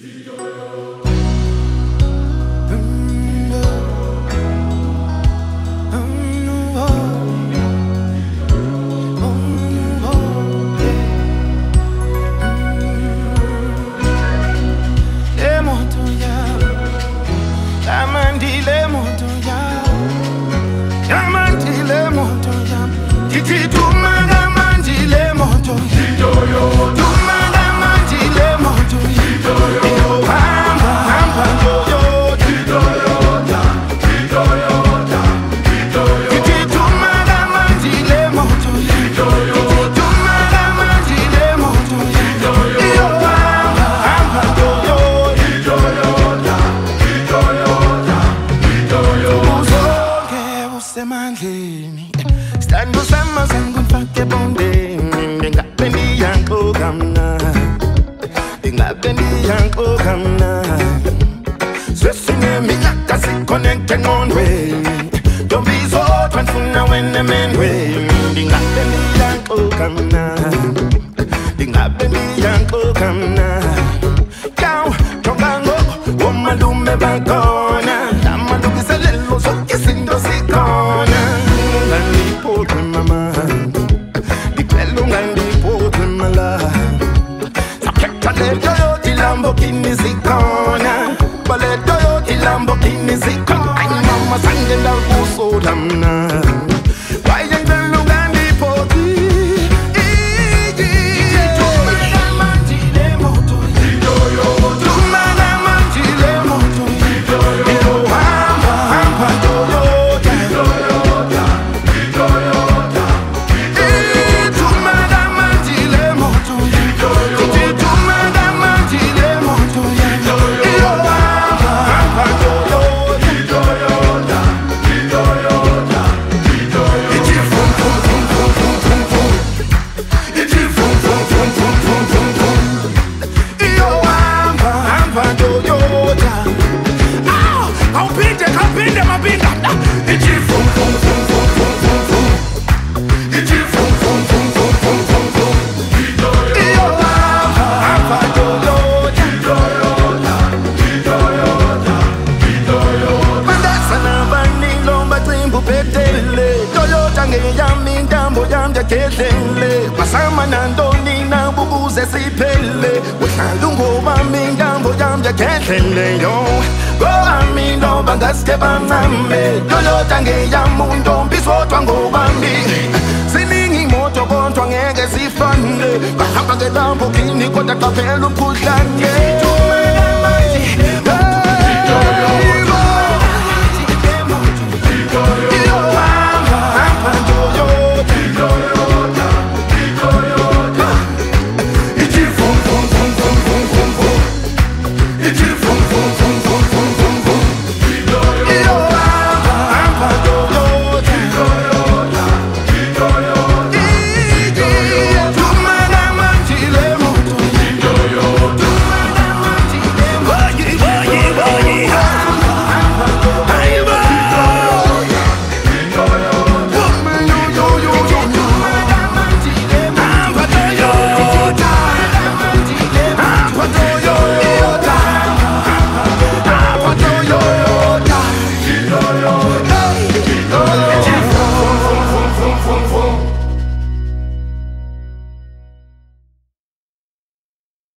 Stand usama zangu mfake bondeni, ngapendi yanko kamna, ngapendi yanko kamna. Swesine miyaka si connecting on way. Don't be so transfuna when the men way. Ngapendi yanko kamna, ngapendi yanko kamna. Yow, tongango, womalume bagona, amalume selelo so kisindo sikona. Lamborghini zikona, ballet Toyota Lamborghini zikona. Ay mama sange la uso damna. Why you don't look at me for Masama nandoni na bubuze sipele. Weshalungo bamingambo jamja ketele yo. Go amindo bangaske banambe. Toyota nge ya mundo biswotwa ngo bambi. Siningi moto kontwa ngeke sifande. Bahamba nge Lamborghini kota kapelu kushanje.